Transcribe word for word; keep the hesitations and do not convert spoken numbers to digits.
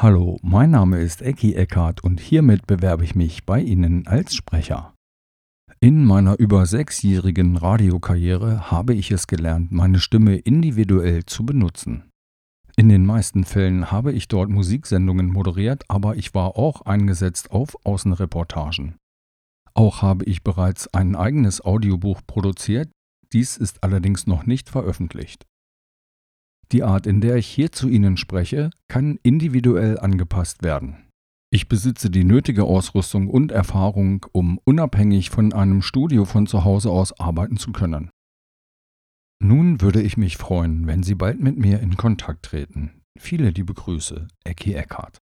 Hallo, mein Name ist Ecki Eckhardt und hiermit bewerbe ich mich bei Ihnen als Sprecher. In meiner über sechsjährigen Radiokarriere habe ich es gelernt, meine Stimme individuell zu benutzen. In den meisten Fällen habe ich dort Musiksendungen moderiert, aber ich war auch eingesetzt auf Außenreportagen. Auch habe ich bereits ein eigenes Audiobuch produziert, dies ist allerdings noch nicht veröffentlicht. Die Art, in der ich hier zu Ihnen spreche, kann individuell angepasst werden. Ich besitze die nötige Ausrüstung und Erfahrung, um unabhängig von einem Studio von zu Hause aus arbeiten zu können. Nun würde ich mich freuen, wenn Sie bald mit mir in Kontakt treten. Viele liebe Grüße, Ecki Eckhardt.